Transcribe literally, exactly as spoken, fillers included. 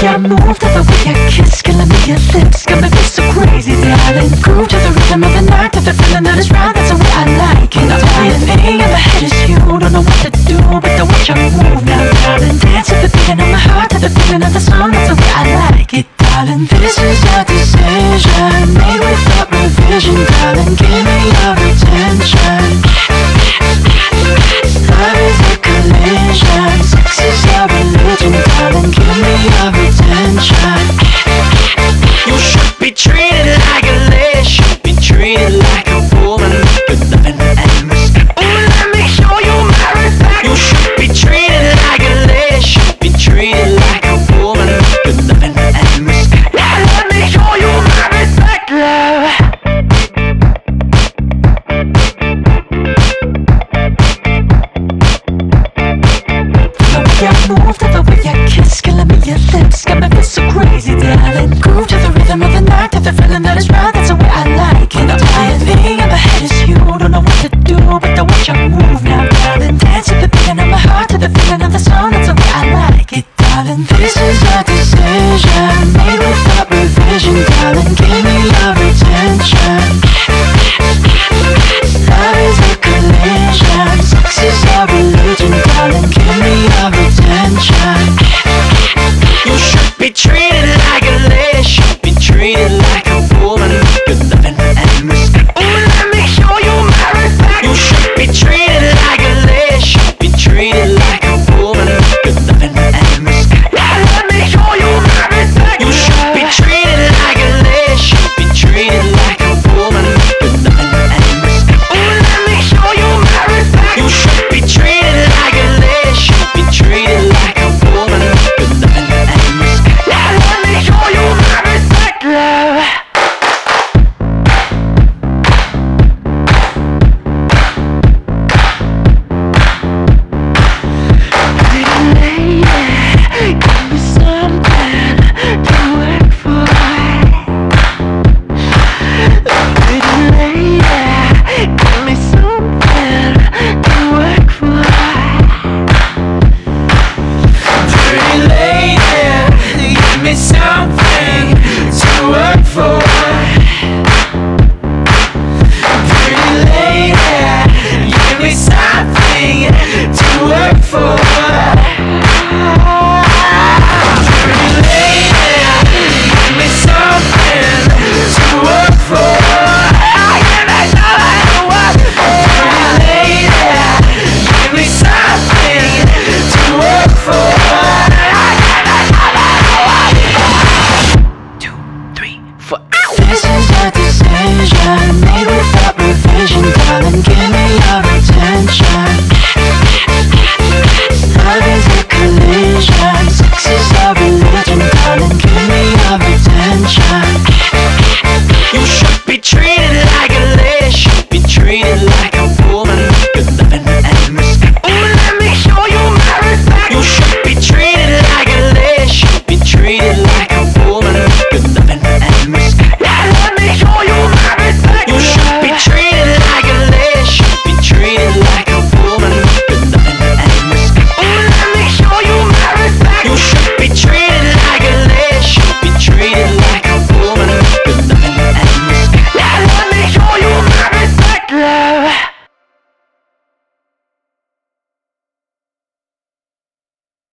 I move, to the way I kiss, killing me your lips, got me feel so crazy, darling. Groove to the rhythm of the night, to the feeling that is right, that's the way I like it. The only thing in my head is you, don't know what to do, but the way you move now, darling. Dance to the beating of my heart, to the feeling of the song, that's the way I like it, darling. This is our decision, made without revision, darling. Give me your attention.